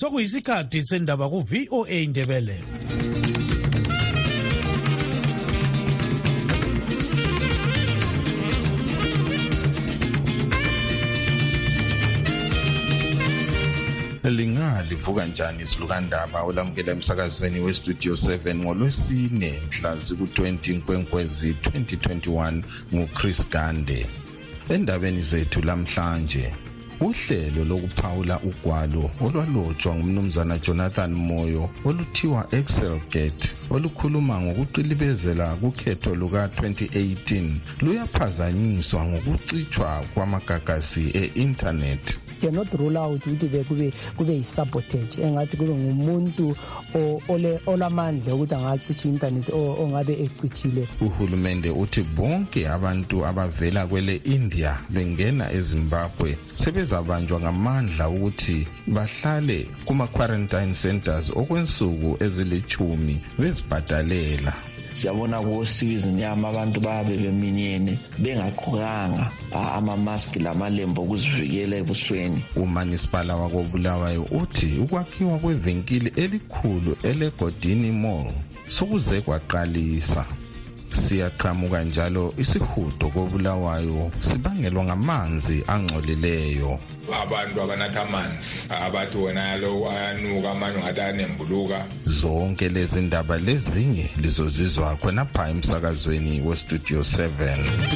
Sokuyisikhathi sendaba ku VOA Indebele. Livuka njani isilukandaba olamukela emsakazweni weStudio 7 ngolwesine mhla ziku-20 Nkwenkwezi 2021 nguChris Gande. Endabeni zethu lamhlanje, uhlelo lokuphawula ugwalo olwalotshwa ngumnumzana Jonathan Moyo oluthiwa Excelgate olukhuluma ngokuqilibezela kukhetho luka-2018 luyaphazanyiswa ngokucitshwa kwamagagasi e-internet. Cannot rule out ukuthi kube yisabotage engathi kube ngumuntu olamandla ukuthi angacitsha internet ongabe ecitshile. Uhulumende uthi bonke abantu abavela kwele India bengena eZimbabwe sebezabanjwa ngamandla ukuthi bahlale kuma quarantine centers okwensuku ezili10 bezibhadalela. Siyabona ku season yama abantu babe beminyene bengaqhokanga ama-mask lamalembu okuzivikela ebusweni. Umanisipala wakoBulawayo uthi ukwakhiwa kwevenkili elikhulu eleGodini Mall sokuze kwaqalisa. Siyaqhamuka njalo isihudo koBulawayo sibangelwa ngamanzi angcolileyo. Abantu abanatha amanzi abathi wena lo ayanuka amanye ngathi anembuluka. Zonke lezi ndaba lezinye lizozizwa khona pha emsakazweni weStudio 7.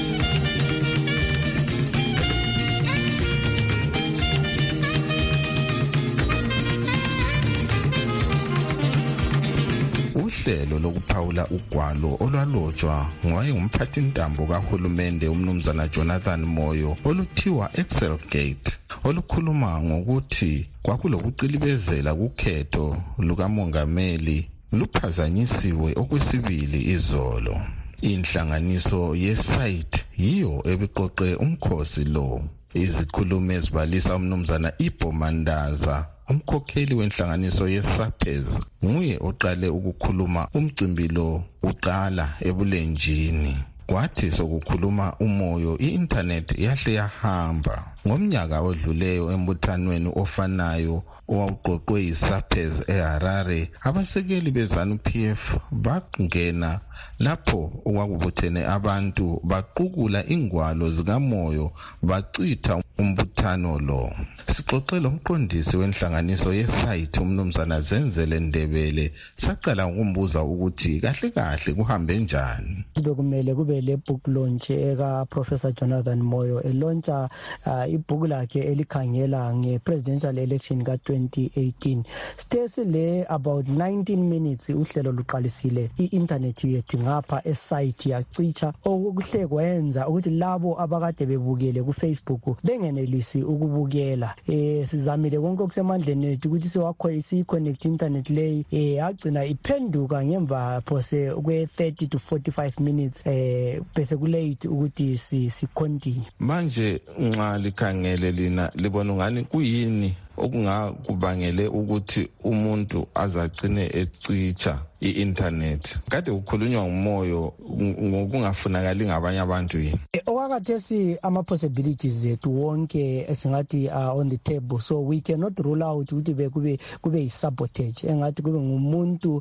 Uhlelo lokuphawula ugwalo olwalotshwa ngowayengumphathintambo kahulumende umnumzana Jonathan Moyo oluthiwa Excelgate olukhuluma ngokuthi kwakulokuqilibezela kukhetho lukamongameli luphazanyisiwe okwesibili izolo. Inhlanganiso yeSite yiyo ebiqoqe umkhosi lo. Izikhulumi ezibalisa umnumzana Ibo Mandaza, umkhokheli wenhlanganiso yeSAPEZ, nguye oqale ukukhuluma umcimbi lo uqala ebulenjini. Kwathi sokukhuluma uMoyo i-internet yahle yahamba. Ngomnyaka odluleyo embuthanweni ofanayo owawuqoqwe yiSAPEZ eHarare, abasekeli beZANU-PF bangena lapho okwakubuthene abantu baqukula ingwalo zikaMoyo bacitha umbuthano lo. Sixoxele umqondisi wenhlanganiso yeSite umnumzana Zenzele Ndebele saqala ukumbuza ukuthi kahle kahle kuhambe njani. Bekumele kube le book launch eka Professor Jonathan Moyo elontsha ibhuku lakhe elikhangela nge-presidential election ka-2018. Stesi le about 19 minutes uhlelo luqalisile i-internet yethu ngapha eSite yacitsha okuhle kwenza ukuthi labo abakade bebukele kuFacebook bengenelisi ukubukela. Sizamile konke okusemandleni ethu ukuthi siyi-connect internet leyi yagcina iphenduka ngemva phose kwe-30 to 45 minutes bese kulate ukuthi si-continue. Manje nxa likhangele lina libona ngani kuyini okungakubangele ukuthi umuntu azagcine ecitsha i-internet? Kade ukhulunywa nguMoyo ngokungafunakali ngabanye abantu yini? Okwakathesi ama-possibilities zethu wonke esingathi on the table, so we cannot rule out ukuthi kube yi-sabotage engathi kube ngumuntu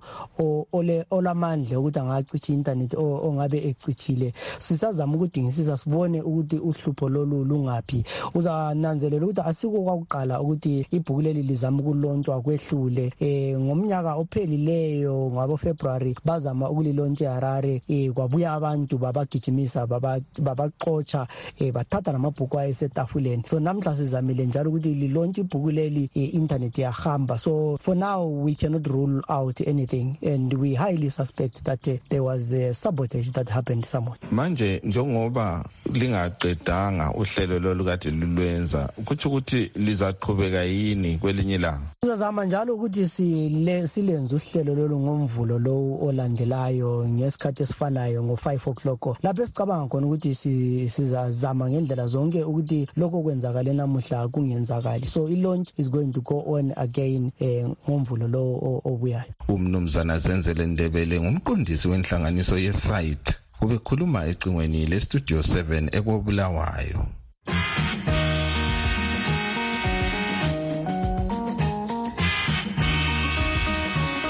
olamandla ukuthi angacitsha i-internet ongabe ecitshile. Sisazama ukudingisisa sibone ukuthi uhlupho lolu lungaphi. Uzananzelela ukuthi asiko kwakuqala ukuthi ibhuku leli lizama ukulontswa kwehlule. Ngomnyaka ophelileyo ngabo-February bazama ukulilontsha eHarare, kwabuya abantu babagijimisa babaxotsha, bathatha namabhuku ayesetafuleni. So namhla sizamile njalo ukuthi lilontshe ibhuku leli internet yahamba. So for now we cannot rule out anything and we highly suspect that there was a sabotage that happened somewhere. Manje njengoba lingaqedanga uhlelo lolu kade lulwenza, kuthi ukuthi lizaqhubeka yini kwelinye ilanga? Sizazama njalo ukuthi silenze uhlelo lolu ngomvulo lowu olandelayo ngesikhathi esifanayo ngo-5 o'clock. Lapho esicabanga khona ukuthi sizazama ngendlela zonke ukuthi lokho kwenzakale namuhla kungenzakali. So i-launch is going to go on again ngomvulo lowu obuyayo. Umnumzana Zenzele Ndebele ngumqondisi wenhlanganiso yeSite ubekhuluma ecingweni leStudio 7 eKobulawayo.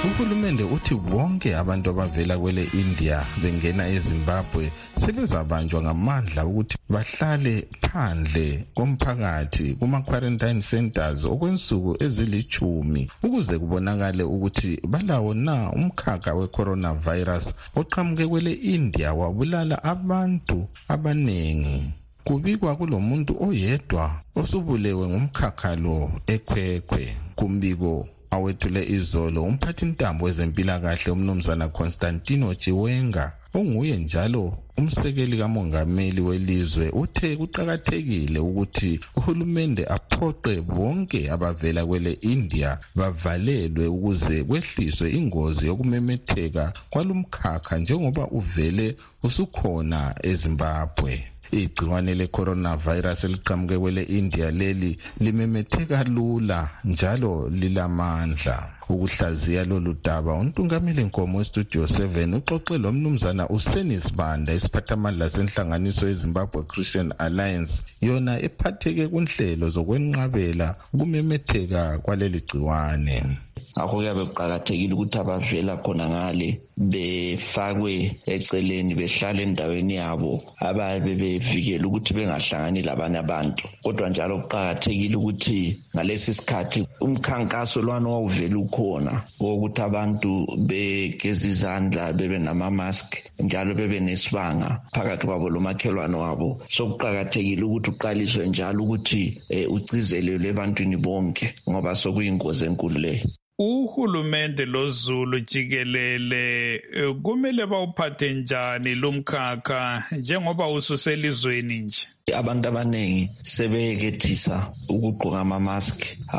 Uhulumende uthi bonke abantu abavela kwele India bengena eZimbabwe sebezabanjwa ngamandla ukuthi bahlale phandle komphakathi kuma-quarantine centers okwensuku ezili-10 ukuze kubonakale ukuthi balawo na umkhakha we-coronavirus oqhamuke kwele India wabulala abantu abaningi. Kubikwa kulomuntu oyedwa osubulewe ngumkhakha lo eKwekwe. Kumbiko awethule izolo umphathintambo wezempilakahle umnumzana Constantino Chiwenga onguye njalo umsekeli kamongameli welizwe uthe kuqakathekile ukuthi uhulumende aphoqe bonke abavela kwele India bavalelwe ukuze kwehliswe ingozi yokumemetheka kwalumkhakha njengoba uvele usukhona eZimbabwe. Igciwane le-coronavirus eliqhamuke kwele India leli limemetheka lula njalo lilamandla. Ukuhlaziya lolu daba untungameli nkomo weStudio 7 uxoxe lo mnumzana uSenis Banda isiphathamandla senhlanganiso yeZimbabwe Christian Alliance yona ephatheke kunhlelo zokwenqabela ukumemetheka kwaleli gciwane. Ngakho kuyabe kuqakathekile ukuthi abavela khona ngale befakwe eceleni behlale endaweni yabo ababe bevikela ukuthi bengahlangani labanye abantu. Kodwa njalo kuqakathekile ukuthi ngalesi sikhathi umkhankaso lwana wawuvela ukhona ukuthi abantu begeza izandla bebe nama-mask njalo bebe nesibanga phakathi kwabo lomakhelwane wabo. So kuqakathekile ukuthi uqaliswe njalo ukuthi ucizelelwe ebantwini bonke ngoba sokuyingozi enkulu leyo. Uhulumende loZulu jikelele kumele bawuphathe njani lo mkhakha njengoba ususelizweni nje? Abantu abaningi sebeyekethisa ukugqoka ama-mask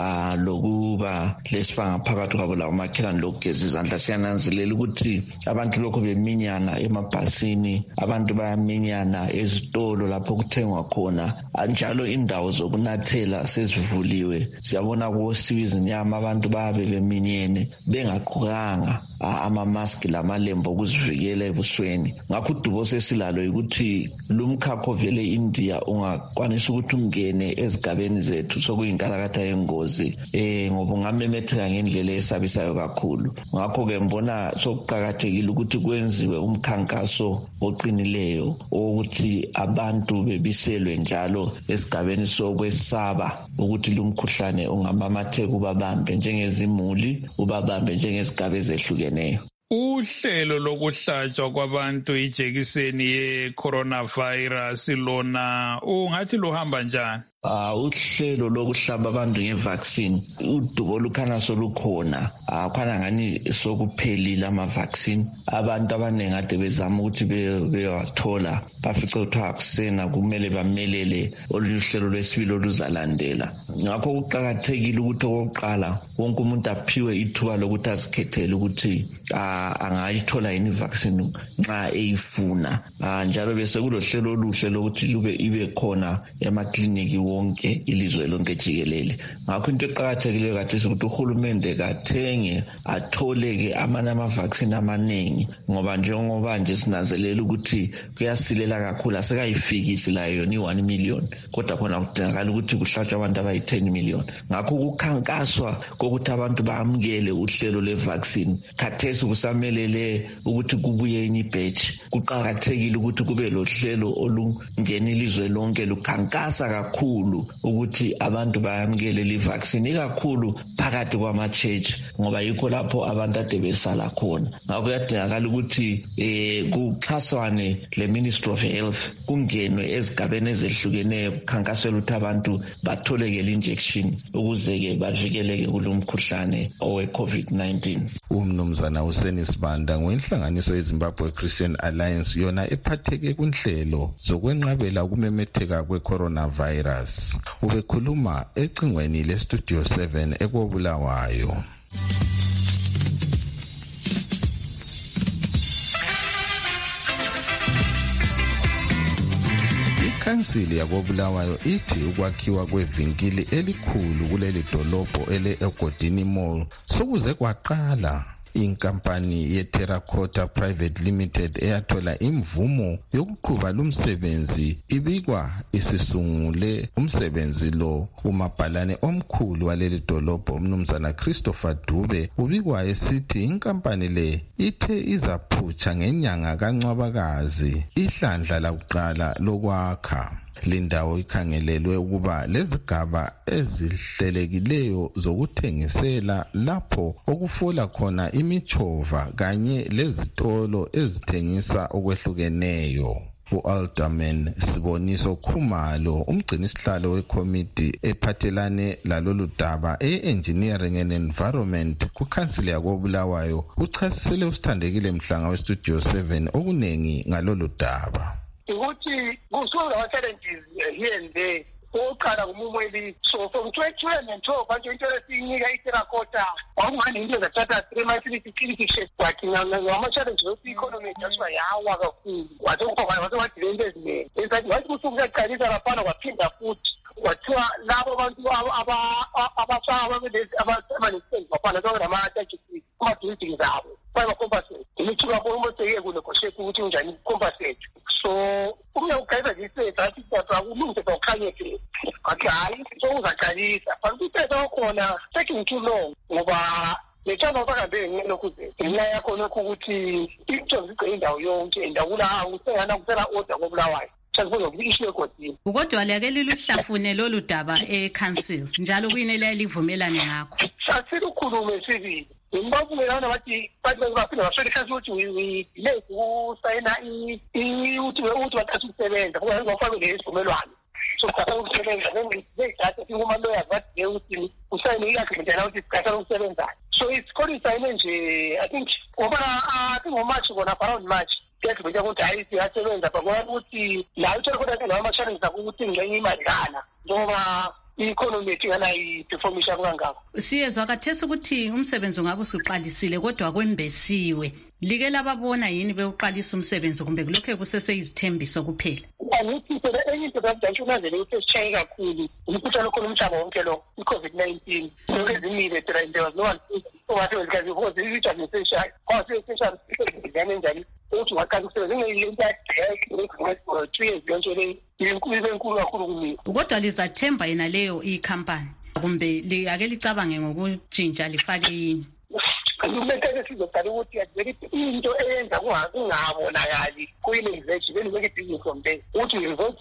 lokuba lesibanga phakathi kwabo lawo makhelwane lokugeza izandla. Siyananzelela ukuthi abantu lokho beminyana emabhasini, abantu bayaminyana ezitolo lapho kuthengwa khona, njalo indawo zokunathela sezivuliwe. Siyabona kuwosiwizi inyama abantu bayabe beminyene bengagqokanga ama-mask lamalembu okuzivikela ebusweni. Ngakho udubo sesilalo ukuthi lumkhakha ovele India ungakwanisa ukuthi ungene ezigabeni zethu sokuyinkalakatha yengozi ngoba ungamemetheka ngendlela esabisayo kakhulu. Ngakho-ke mbona sokuqakathekile ukuthi kwenziwe umkhankaso oqinileyo ukuthi abantu bebiselwe njalo esigabeni sokwesaba ukuthi lumkhuhlane ungamamatheka ubabambe njengezimuli, ubabambe njengezigaba ezehlukeneyo. Uhlelo lokuhlatshwa kwabantu ijekiseni ye-coronavirus lona ungathi luhamba njani? Uhlelo lokuhlaba abantu ngevaccine udubo lukhana solukhona khona ngani sokuphelile ama-vaccine. Abantu abaningi ade bezama ukuthi bewathola bafice ukuthi akusena kumele bamelele olunye uhlelo lwesibili oluzalandela. Ngakho kuqakathekile ukuthi okokuqala wonke umuntu aphiwe ithuba lokuthi azikhethele ukuthi angayithola yini i-vaccine nxa eyifuna. Njalo bese kulohlelo oluhle lokuthi ibe khona emakliniki wonke ilizwe lonke jikelele. Ngakho into eqakathekileyo kathesi ukuthi uhulumende kathenge atholeke ama-vaccine amaningi ngoba njengoba nje sinanzelela ukuthi kuyasilela kakhulu asekayifikisi layo yona i-1 million kodwa khona kudingakala ukuthi kuhlatshwe abantu abayi-10 million. Ngakho kukhankaswa kokuthi abantu bamukele uhlelo le-vaccine. Khathesi kusamelele ukuthi kubuye batch. Kuqakathekile ukuthi kube lohlelo olungena ilizwe lonke lukhankasa kakhulu ukuthi abantu bayamukele le vaccine ikakhulu phakathi kwama-church ngoba yikho lapho abantu ade besala khona. Ngakho kuyadingakala ukuthi kuxhaswane le Ministry of Health kungenwe ezigabeni ezehlukeneyo kukhankasela ukuthi abantu batholekele injection ukuze-ke bavikeleke kulo mkhuhlane owe-COVID-19. Umnumzana uSenis Banda ngowenhlanganiso yeZimbabwe Christian Alliance yona ephatheke kunhlelo zokwenqabela ukumemetheka kwe-coronavirus. Ubekhuluma ecingweni leStudio 7 eKobulawayo. Ikhansili yakoBulawayo ithi ukwakhiwa kwevinkili elikhulu kuleli dolobho ele-Egodini Mall sokuze kwaqala inkampani yeTerracotta Private Limited eyathola imvumo yokuqhuba lumsebenzi ibikwa isisungule umsebenzi lo. Umabhalane omkhulu waleli dolobho umnumzana Christopher Dube ubikwa esithi inkampani le ithe izaphutsha ngenyanga kaNcwabakazi ihlandla lakuqala lokwakha. Lindawo ikhangelelwe ukuba lezigaba ezihlelekileyo zokuthengisela lapho okufola khona imichova kanye lezitolo ezithengisa okwehlukeneyo. U-Alderman Siboniso Khumalo, umgcinisihlalo wekomiti ephathelane lalolu daba e-Engineering and Environment kukhansili yakoBulawayo, uchasisele usithandekile Mhlanga weStudio 7 okunengi ngalolu daba. Ukuthi kusuka challenges here and there. Oqala ngumumweli so from 2012 bantu interest inika iTerracotta awungani into zathatha 3 months lithi kwathi ngama challenge of economy jaswa yawa kakhulu wathi lento ezinye enzathi wathi kusukuqalisa lapha kwaphinda futhi wathiwa labo bantu abafaka abasebenzi bafana nama-taxi kuma-building zabo bayabacompensate imithuka bomoseke kunegotiate ukuthi unjani compensate. So umnye ugayisa ngisesa athi kodwa kulungise ukukhanyeke athi hayi sokuzaqalisa but uthetha okhona taking too long ngoba lechana bakambe ngelokuze mina yakho lokho ukuthi into zigcina indawo yonke ndawula usengana kuphela order ngoBulawayo. Kodwa lake liluhlafune lolu daba eCouncil njalo kuyinela livumelane ngakho. Sasilukhulume sivile. Ngibabulelana bathi baphinda baswelekhazi ukuthi we usayina uthi wathatha ukusebenza kuba ngofake lesivumelwano. So kuthatha ukusebenza ngedatha kuma lawyers bathi ukuthi usayine i-agreement yana ukuthi sikhatha ukusebenza. So it's called isayine nje I think ngoMarch bona around March. Ukuthi ukuthi hayi siyasebenza bakwazi ukuthi la uTerracotta lawo ama-challenge ukuthi ngenye imali kana ngoba i-economy yethu yana i-performisha kangako. Siyezwa kathesi ukuthi umsebenzi ungabe usuqalisile kodwa kwembesiwe. Like lababona yini bewuqalisa umsebenzi kumbe kulokho kuseseyizithembiso kuphela? Angithi phela enye into ngajunazele ukuthi sishaye kakhulu umkhuhlane khona umhlaba wonke lo i-COVID-19 lokho ezimile phela into was no one owathi wezikazi because it was necessary kwasesesha ngane njani ukuthi waqala ukusebenza ngeyinto yakhe 2 years yonke le inkulu kakhulu kumina. Kodwa lizathemba yena leyo ikhampani kumbe ake licabange ngokutshintsha lifake yini? Kumele sizoqala ukuthi into eyenza kungabonakali kuyile-research make business from there ukuthi revolt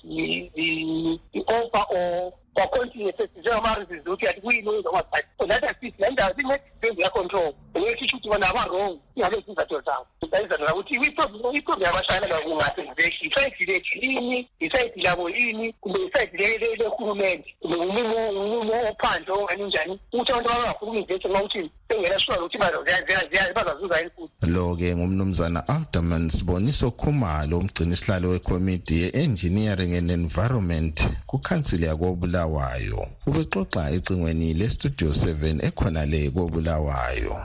i-offer or continue njengama-reasons ukuthi athi kuyini ozawathi that assist le ndawo singesenze ya-control ngesisho ukuthi bona aba-wrong ingabe sizatho zabo izatho ukuthi iproblem yabashayela kungasenzeki isayidi lethu yini isayidi labo yini kumbe isayidi lehulumende kumbe umumo ophandle ongani njani ukuthi abantu abangafuni uku-invest nxa ukuthi bengenashuwa ukuthi bazazuza yini futhi. Lo-ke ngumnumzana Alderman Siboniso Khumalo, umgcinisihlalo wekomiti ye-Engineering and Environment kukhansili yakoBulawayo. Ubexoxa ecingweni leStudio 7 ekhona le koBulawayo.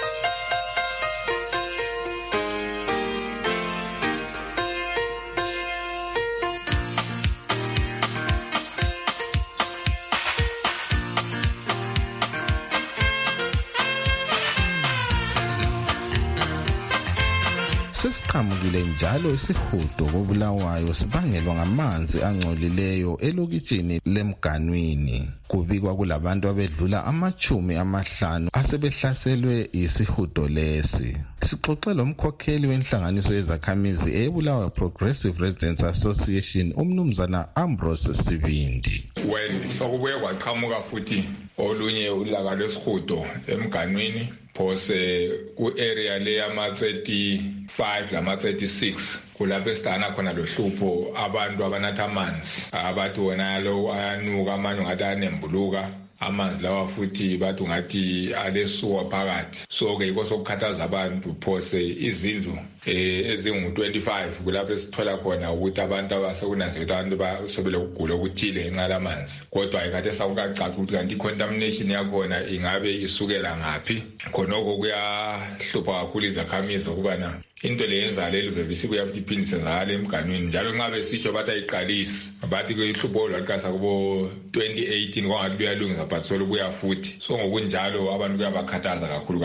Sesiqhamukile njalo isihudo koBulawayo sibangelwa ngamanzi angcolileyo elokitshini leMganwini. Kubikwa kulabantu abedlula 50 asebehlaselwe isihudo lesi. Sixoxe lomkhokheli wenhlanganiso yezakhamizi eBulawayo Progressive Residents Association umnumzana Ambrose Sibindi. Well, sokubuye kwaqhamuka futhi olunye ulaka lesihudo eMganwini phose ku-area le yama-35 lama-36 kulapho esitana khona lo hlupho abantu abanatha amanzi abathi wona lo ayanuka amanye ngathi anembuluka amanzi lawa futhi bathi ngathi alesuwa phakathi. So-ke yikho sokukhathaza abantu phose izindlu ezingu-25 kulapho esithola khona ukuthi abantu abasekunanzelwe abantu basobele ukugula okuthile ngenxa yamanzi. Kodwa ayikade sakukacaca ukuthi kanti i-contamination yakhona ingabe isukela ngaphi. Khonoko kuyahlupha kakhulu izakhamizi ukubana into le yenza leli vele sibuya futhi iphindise ngale eMganwini njalo nxa besitsho bathi ayiqalisi bathi kuyihlupho olwaqasa kubo 2018 kwangathi kuyalungisa but solo buya futhi. So ngokunjalo abantu kuyabakhathaza kakhulu kangaka.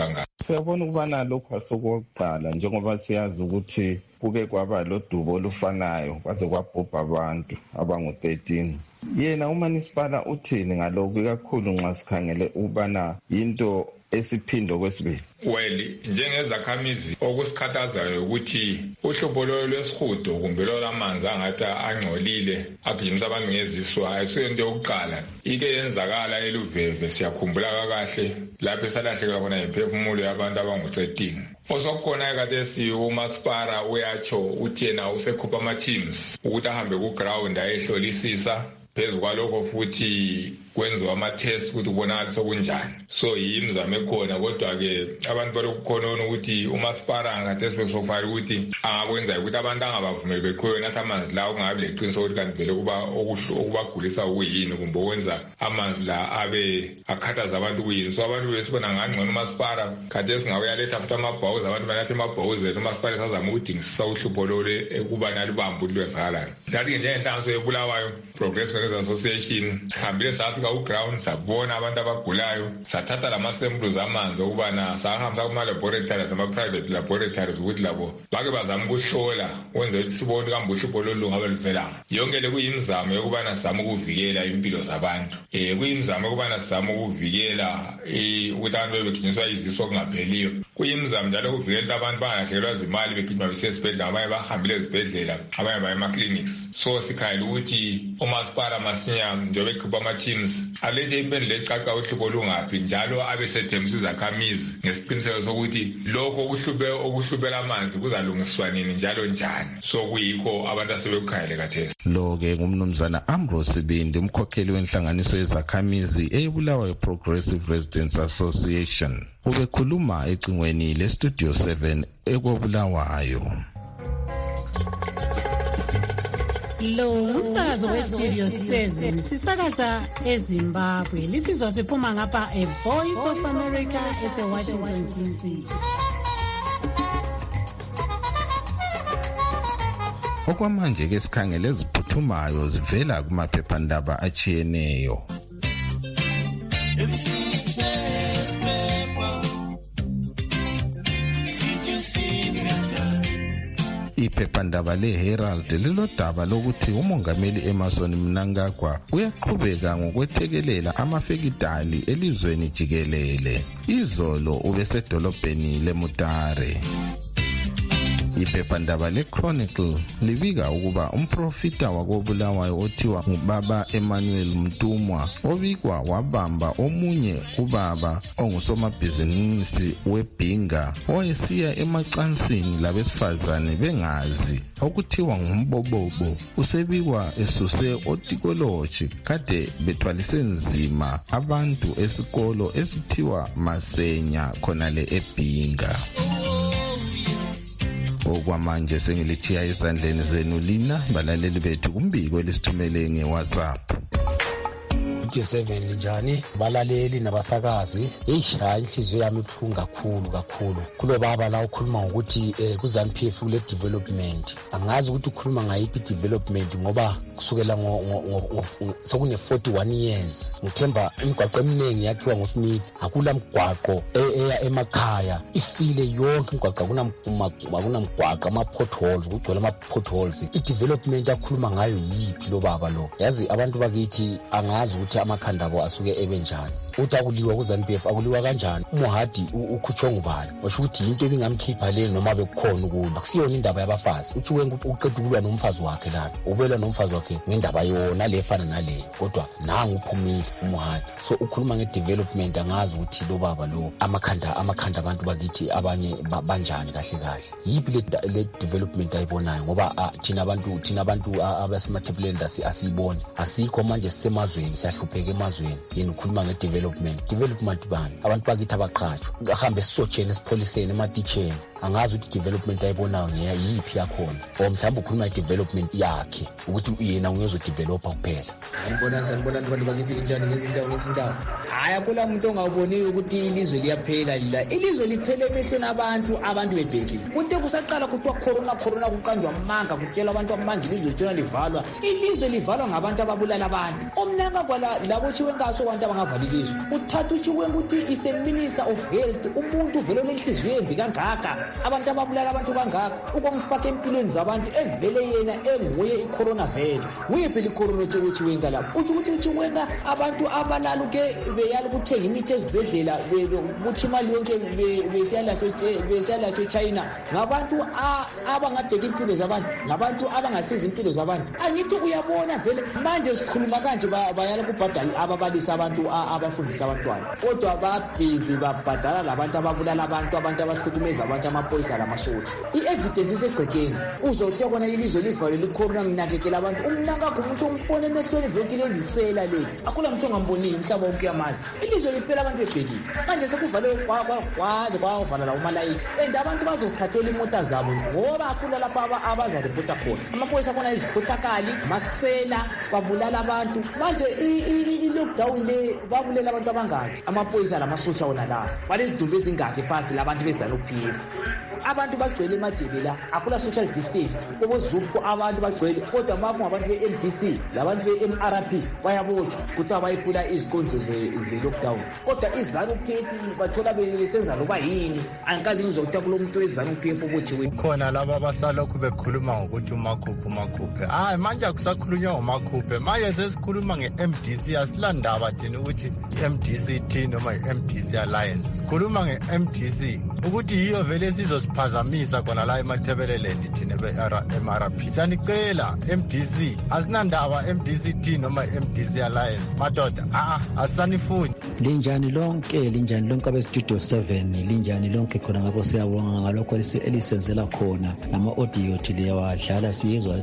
Siyabona ukubana lokhu asokokuqala njengoba siyazi ukuthi kuke kwaba lodubo olufanayo kwaze kwabhubha abantu abangu-13. Yena uManisipala uthini ngalokhu kakhulu nxa sikhangele ubana into esiphindo kwesibili? Well, njengezakhamizi okusikhathazayo ukuthi uhlobo lwesihudo kumbe lolamanzi angathi angcolile agijimisa abantu ngeziswa ayisento yokuqala ike yenzakala eluveve. Siyakhumbula kahle lapho esalahlekela khona imphefumulo yabantu abangu-13. Osokukhona khathesi uMaspara uyatsho uthi yena usekhupha ama-teams ukuthi ahambe ku-ground ayehlolisisa. Phezu kwalokho futhi kwenziwa ama-test ukuthi kubonakala sokunjani. So yimizamo ekhona, kodwa-ke abantu balokukhona ukuthi uMaspara ngathesi besokufanele ukuthi angakwenza ukuthi abantu angabavumeli beqhube nathi amanzi la ungabi leqiniso ukuthi kanti vele ukubagulisa ukuyini kumbe ukwenza amanzi la abe akhathaza abantu kuyini. So abantu besibona ngangcono uMaspara khathesi ngawuyaletha futhi amabhawuzi, abantu banathi emabhawuzeni uMaspara esazama ukudingisisa uhlupho lole ukuba nalibambe ukuthi lwenzakalani. Ngathi njengenhlanganiso eBulawayo Progressive Association sihambile safika ku-ground sabona abantu abagulayo, sathatha lama-samples amanzi ukubana sahambisa kuma-laboratories ama-private laboratories ukuthi labo bake bazama ukuhlola wenze ukuthi sibone kambe uhlupho lolu ngabe luvelanga. Yonke le kuyimizamo yokubana sizame ukuvikela impilo zabantu, kuyimizamo yokubana sizame ukuvikela ukuthi abantu bebeginyiswa iziso okungapheliyo, kuyimizamo njalo ukuvikela abantu bangalahlekelwa zimali begijima besesibhedlela, abanye bahambile ezibhedlela, abanye baye ema-clinics. So sikhayela ukuthi uMaspara masinya njengoba ekhipha ama-teams alethe impendulo ecaca uhlupho lungaphi, njalo abesethembisa izakhamizi ngesiqiniseko sokuthi lokho okuhlupela amanzi kuzalungiswa nini njalo njani. So kuyikho abantu asebekukhayele khathesi. Lo-ke ngumnumzana Ambrose Sibindi, umkhokheli wenhlanganiso yezakhamizi eBulawayo Progressive Residents Association, ubekhuluma ecingweni leStudio 7 eKobulawayo. Lo umsakazo weStudio 7 sisakaza eZimbabwe, lisizwa siphuma ngapha eVoice of America eseWashington DC. Okwamanje ke sikhangele eziphuthumayo zivela kumaphephandaba achiyeneyo. Iphephandaba leHerald lilodaba lokuthi umongameli Emmerson Mnangagwa uyaqhubeka ngokwethekelela amafekitali elizweni jikelele. Izolo ubesedolobheni leMutare. Iphephandaba leChronicle libika ukuba umprofita wakoBulawayo othiwa ngubaba Emmanuel Mtumwa obikwa wabamba omunye ubaba ongusomabhizinisi weBhinga owayesiya emacansini labesifazane bengazi okuthiwa ngumbobobo. Usebikwa esuse otikoloji kade bethwalise nzima abantu esikolo esithiwa Masenya khonale eBhinga. Okwamanje sengilithiya ezandleni zenu lina balaleli bethu kumbiko lesithumele ngeWhatsApp. 7 njani balaleli nabasakazi. Hayi inhliziyo yami ibuhlungu kakhulu kulo baba la ukhuluma ngokuthi kuZANU-PF kule development. Angazi ukuthi ukhuluma ngayiphi development ngoba kusukela sokune 41 years ngithemba imigwaqo eminingi yakhiwa nguSmith, akula mgwaqo eya emakhaya ifile yonke imigwaqo, akunamgwaqo, ama-potholes, kugcwele ama-potholes. I-development akhuluma ngayo yiphi lo baba lo? Yazi abantu bakithi angazi ukuthi amakhanda abo asuke ebenjani. Uthi akuliwa kuZANU-PF, akuliwa kanjani? Umuhadi ukhutshwa ngubani? Washo ukuthi into ebingamkhipha le noma bekukhona ukuba akusiyona indaba yabafazi. Uthi wena uqeda ukulwa nomfazi wakhe lana, ubelwa nomfazi wakhe ngendaba yona lefana naleyo, kodwa nangu uphumile umuhadi. So ukhuluma ngedevelopment, angazi ukuthi lo baba lo amakhanda abantu bakithi abanye banjani kahle. Yipi le development ayibonayo? Ngoba thina abantu abasemathebuleni asiyiboni, asikho manje sisemazweni, siyahlupheka emazweni. Yena ukhuluma ngedevelopment bani? Abantu bakithi abaqhatshwa ahambe esisotsheni, esipholiseni, ematitsheni, angazi ukuthi development ayibonayo ngeyiphi yakhona or mhlawumbe ukhuluma development yakhe ukuthi yena uyozodevelopa kuphela. Sanibona abantu bakithi kanjani ngezindawo hayi akula umuntu ongawuboniyo ukuthi ilizwe liyaphela ilizwe liphele emehlweni abantu bebhekile kuthi kusaqala kuthiwa corona kuqanjwa amanga kutshelwa abantu amanga ilizwe litshona livalwa ilizwe livalwa ngabantu ababulala abantu omnanga kwala labo chiwengaso abantu abangavala ilizwe uthatha uchiwenga ukuthi is a minister of health umuntu vele lenhliziyo embi kangaka abantu ababulala abantu kangaka ukumfaka empilweni zabantu evele yena enguye icorona vele uyephi icorona chiwenga lapho ukuthi uchiwenga abantu abalala ke beyala ukuthenga imithi ezibhedlela ukuthi imali yonke besiyalahlwe eChina ngabantu abangabheka impilo zabantu ngabantu abangasiza impilo zabantu angithi uyabona vele manje sikhuluma kanje bayala kubhadala ababalisi abantu abafundisa abantwana kodwa babhizi babhadala labantu ababulala abantu abahlukumeza abantu amaphoyisa lamasosha i-evidence isegcekeni uzothi kona ilizwe livale licorona nginakekela abantu umnakakho umuntu umbone emehlweni vekile lisela le akula muntu ongambonile umhlaba wonke yamazi ilizwe liphela abantu bebhekile manje sekuvale kwaze kwavala la umalayika and abantu bazosithathela imota zabo ngoba akula lapha abazarepota khona amaphoyisa khona izikhohlakali masela babulala abantu manje i-lockdown le babulela abantu abangaki amaphoyisa lamasosha wona la balezidumbu ezingaki phansi labantu bezanu-PF abantu bagcwele emajele la akula social distance koboZUPHO abantu bagcwele kodwa mapho ngabantu be-MDC labantu be-MRP bayabotshwa kuthiwa bayiphula izikonzo ze-lockdown kodwa izanu-PF bathola besenza loba yini angikazi ngizokuthiwa kulo muntu wezanu-PF obotshiwe khona laba abasalokhu bekhuluma ngokuthi umakhuphe hayi manje akusakhulunywa ngomakhuphe manje sesikhuluma nge-MDC asilandaba thina ukuthi i-MDC T noma i-MDC Alliance sikhuluma nge-MDC ukuthi yiyo vele sizosiphazamisa khona la emathebeleleni thina be-MRP siyanicela MDC asinandaba MDC T noma MDC Alliance madoda asisanifuni linjani lonke abestudio 7 linjani lonke khona ngabo siyabonga ngalokho elisenzela khona nama-audio thi liyawadlala siyezwa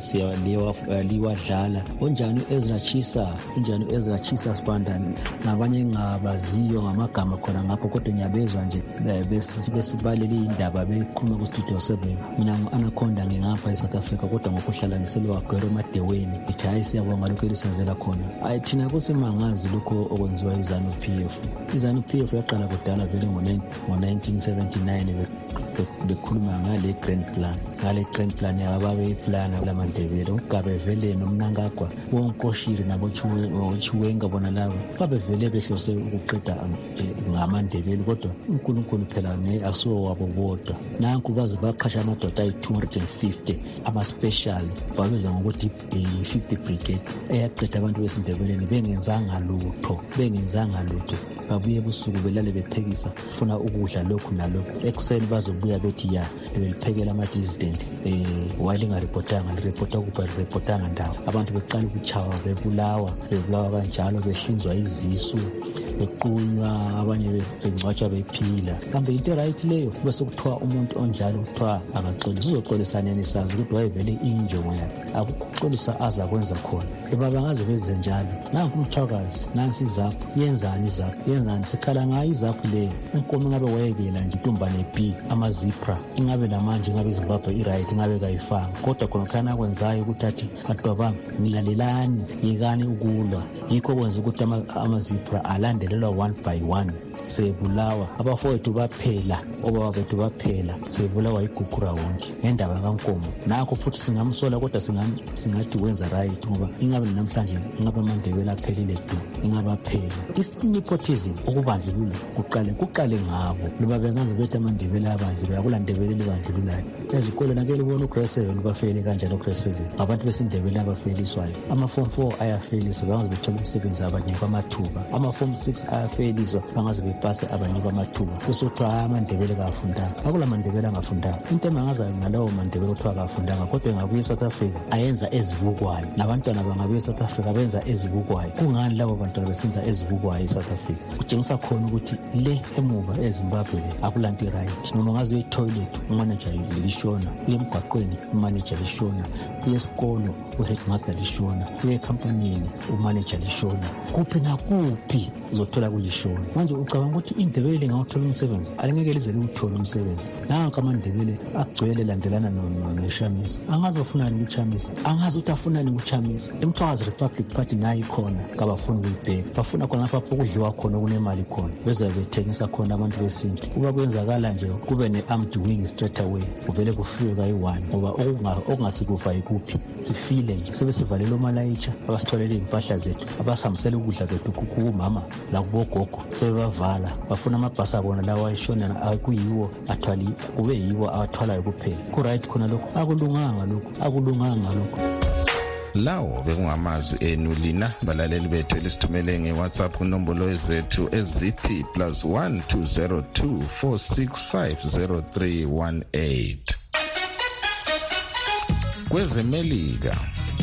liwadlala unjani Ezra Chisa Sibanda nabanye engabaziyo ngamagama khona ngapho kodwa ngiyabezwa nje besibalele indaba bekhuluma ku-studio 7 mina ngu-Anaconda ngingapha eSouth Africa kodwa ngokuhlala ngiselwa Gwero Madeweni ithi hayi siyabonga lokho elisenzela khona hayi thina kusimangazi lokho okwenziwa izanu-PF yaqala kudala vele ngo-1979 bekhuluma ngale grand plan yababeyiplana kulamandebele uGabe vele nomnangagwa wonkoshile nabochiwenga bona laba babevele behlose ukuqeda ngamandebele kodwa uNkulunkulu phela akusiwo wabo bodwa nanku baze baqhasha amadoda ayi-250 ama-special babeza ngokuthi i-50 brigade eyaqeda abantu besindebeleni bengenzanga lutho babuye ebusuku belale bephekisa funa ukudla lokhu nalokhu ekuseni bazobuya bethi ya beliphekela ama-dissident lirepotanga ndawo abantu beqala ukuchawa bebulawa kanjalo behlinzwa izisu bequnywa abanye bengcwatshwa bephila kambe into right leyo bese kuthiwa umuntu onjalo kuthiwa angaxolisa uzoxolisaneni sazi ukuthi wayevele injongo yakhe akuxolisa aza kwenza khona baba ngaze benze njalo nanku umthwakazi nansi izaphu yenzani sikhala ngayo izaphu leyo inkomo ingabe wayekela nje intombane B amazipra ingabe namanje ingabe iZimbabwe i-right ingabe kayifanga kodwa khona khana kwenzayo ukuthi athi batwabami ngilalelani yekani ukulwa yikho kwenza ukuthi amazipra alandelelwa one by one sebulawa abafowethu baphela obaba bethu baphela sebulawa igugura wonke ngendaba kankomo nakho futhi singamsola kodwa singathi wenza right ngoba ingabe namhlanje ingabe amandebele aphelile tu ingaba phela nepotism ukubandlulula kuqale ngabo loba bengaze bethi amandebele abandlulula akulandebele libandlululayo ezikole nake libona uGrade 7 bafele kanjalo uGrade 7 abantu besindebele abafeliswayo ama-form 4 ayafeliswa bangaze bethola umsebenzi abanikwa amathuba ama-form 6 ayafeliswa bangaze bepase abanikwa amathuba kusuthiwa amandebele kafundanga akula mandebele angafundanga into emangazayo ngalawo mandebele kuthiwa kafundanga kodwa engabuye eSouth Africa ayenza ezibukwayo nabantwana bangabuye eSouth Africa benza ezibukwayo kungani labo bantwana besenza ezibukwayo eSouth Africa kutshengisa khona ukuthi le emuva eZimbabwe le akulanto right noma ngaze itoilet umanager lishona emgwaqweni umanager lishona esikolo uheadmaster lishona ecompanyini umanager lishona kuphi nakuphi uzothola kulishona manje ucabanga ngicabanga ukuthi indebele ngawuthola umsebenzi alingeke lize liwuthole umsebenzi. Nanka amandebele agcwele landelana noShamisa. Angazi bafunani kuChamisa, angazi ukuthi afunani kuChamisa. Emthwazi Republic Party nayo ikhona kabafuna ukuyibheka, bafuna khona lapha ukudliwa khona kunemali khona, beze bethengisa khona abantu besintu. Kuba kwenzakala nje kube ne-armed wing straight away, kuvele kufiwe kayi-1 ngoba okungasikufa yikuphi sifile nje. Sebesivalele omalayitsha abasitholele iy'mpahla zethu, abasihambisele ukudla kwethu kumama lakubogogo, sebebavala. Bafuna amabhasi abona lawa ayishona akuyiwo athwali, kube yiwo awathwalayo kuphela. Ku-right khona lokho, akulunganga lokho. Lawo bekungamazwi enu lina balaleli bethu elisithumele ngeWhatsApp kunombolo zethu ezithi +1 202 465 0318. Kwezemelika,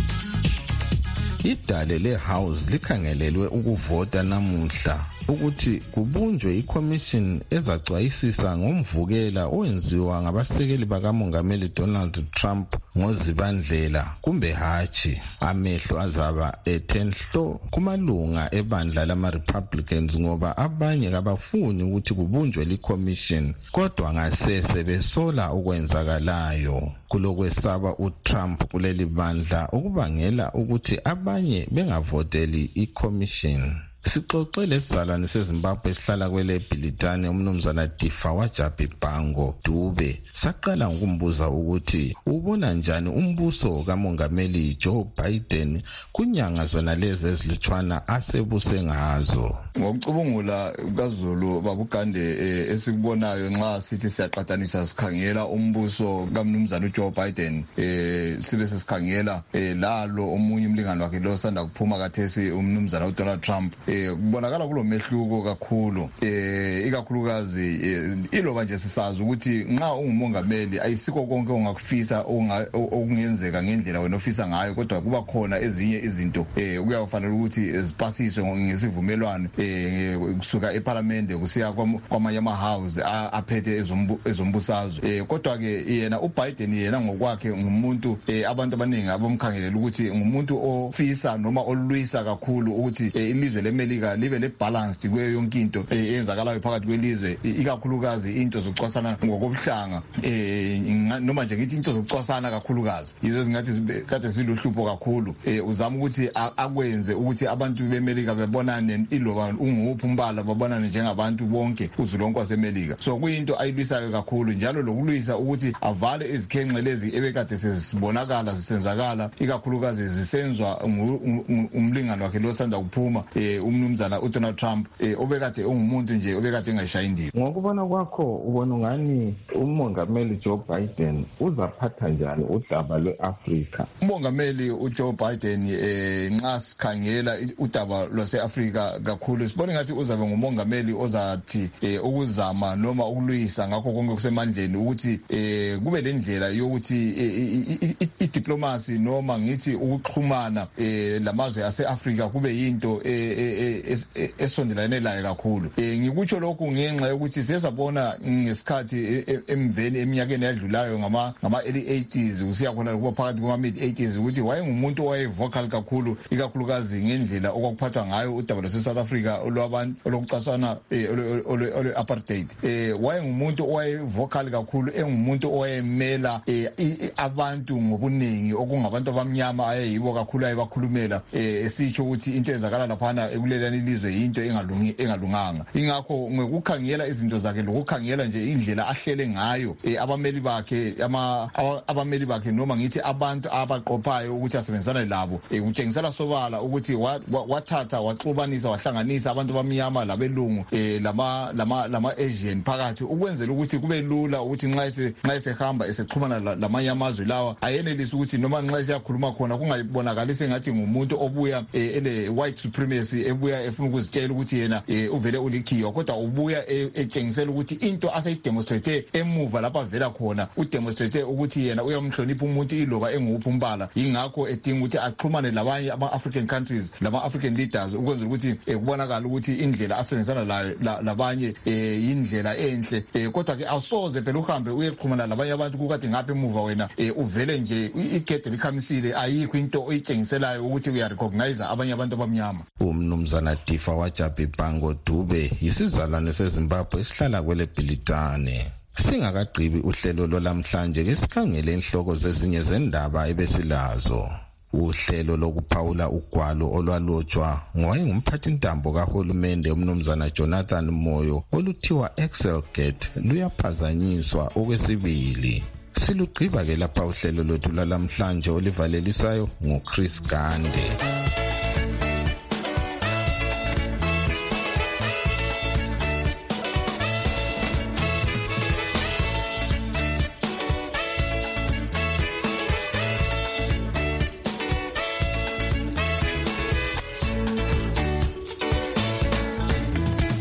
idale leHouse likhangelelwe ukuvota namuhla ukuthi kubunjwe iCommission ezacwayisisa ngomvukela owenziwa ngabasekeli bakamongameli Donald Trump ngoZibandlela kumbe hatshi. Amehlo azaba ethenhlo kumalunga ebandla lama-Republicans ngoba abanye kabafuni ukuthi kubunjwe liCommission, kodwa ngasese besola ukwenzakalayo. Kulokwesaba uTrump kuleli bandla okubangela ukuthi abanye bengavoteli iCommission. Sixoxe lesizalwane seZimbabwe esihlala kwele Bhilitane umnumzana Difa Wajabi Bhango Dube. Saqala ngokumbuza ukuthi ubona njani umbuso kamongameli Joe Biden kunyanga zona lezi ezilutshwana asebuse ngazo. Ngokucubungula kaZulu babugande esikubonayo nxa sithi siyaqathanisa sikhangela umbuso kamnumzana uJoe Biden sibe sesikhangela lalo omunye umlingani wakhe lo sanda kuphuma kathesi umnumzana uDonald Trump. Kubonakala kulomehluko kakhulu, ikakhulukazi iloba nje sisazi ukuthi nxa ungumongameli ayisikho konke ongakufisa okungenzeka ngendlela wena ofisa ngayo, kodwa kuba khona ezinye izinto kuyafanele ukuthi zipasiswe ngesivumelwano kusuka eParliament kusiya kwamanye amahouse aphethe ezombusazwe. Kodwa ke yena uBiden yena ngokwakhe ngumuntu abantu abaningi abamkhangelela ukuthi ngumuntu ofisa noma olwisa kakhulu ukuthi ilizwe leMelika libe le-balanced kuyo yonke into eyenzakalayo phakathi kwelizwe, ikakhulukazi into zokucwasana ngokobuhlanga noma nje ngithi into zokucwasana kakhulukazi yizo ezingathi kade siluhlupho kakhulu. Uzama ukuthi akwenze ukuthi abantu beMelika bebonane, iloba unguphi umbala babonane njengabantu bonke uzulonke waseMelika. So kuyinto ayilwisayo kakhulu, njalo lokulwisa ukuthi avale izikhenxe lezi ebekade sezibonakala zisenzakala, ikakhulukazi zisenzwa umlingani wakhe lo sanda kuphuma umnumzana uDonald Trump obekade ungumuntu nje obekade engayishaya indiva. Ngokubona kwakho ubona ngani umongameli Joe Biden uzaphatha njani udaba lweAfrika? Umongameli uJoe Biden nxa sikhangela udaba lwaseAfrika kakhulu sibone ngathi uzabe ngumongameli ozathi ukuzama noma ukulwisa ngakho konke kusemandleni ukuthi kube lendlela yokuthi idiplomacy noma ngithi ukuxhumana lamazwe aseAfrika kube yinto esondelane layo kakhulu. Ngikutsho lokhu ngenxa yokuthi sesabona ngesikhathi emveni eminyakeni yadlulayo ngama early 80s kusiya khona kuba phakathi kwama mid 80s ukuthi wayengumuntu owayevocal kakhulu, ikakhulukazi ngendlela okwakuphathwa ngayo udaba lwase South Africa olwabantu olokucasana ole-apartheid. Wayengumuntu owayevocal kakhulu, engumuntu owayemela abantu ngobuningi okungabantu abamnyama ayeyibo kakhulu ayebakhulumela esitsho ukuthi into ezakala laphana ekulelana ilizwe yinto engalunganga. Ingakho ngokukhangela izinto zakhe lokukhangela nje indlela ahlele ngayo abameli bakhe noma ngithi abantu abaqophayo ukuthi asebenzisane labo kutshengisela sobala ukuthi wathatha waxubanisa wahlanganisa abantu bamnyama labelungu lama Asian phakathi ukwenzela ukuthi kube lula ukuthi nxa esehamba esexhumana lamanye amazwe lawa ayenelisa ukuthi noma nxa siyakhuluma khona kungayibonakalise ngathi ngumuntu obuya ele white supremacy ebuya efuna ukuzitshela ukuthi yena uvele ulikhiwa, kodwa ubuya etshengisela ukuthi into aseyidemonstrate emuva lapha vela khona udemonstrate ukuthi yena uyamhlonipha umuntu iloba enguphi umbala. Ingakho edinga ukuthi axhumane labanye ama-African countries lama-African leaders ukwenzela ukuthi kubonakala ukuthi indlela asebenzisana labanye indlela enhle, kodwa ke awusoze phela uhambe uyeqhumana labanye abantu kukade ngapha emuva wena uvele nje igede likhamisile ayikho into oyitshengiselayo ukuthi uyarecognize abanye abantu abamnyama. Umnumzana umnumzana Difa Wajabi Bango Dube yisizalwane seZimbabwe esihlala kwele Bhilitane. Singakagqibi uhlelo lolamhlanje ke sikhangele inhloko zezinye zendaba ebesilazo. Uhlelo lokuphawula ugwalo olwalotshwa ngowayengumphathintambo kahulumende umnumzana Jonathan Moyo oluthiwa Excelgate luyaphazanyiswa okwesibili. Silugqiba ke lapha uhlelo lwethu lalamhlanje olivalelisayo nguChris Gande.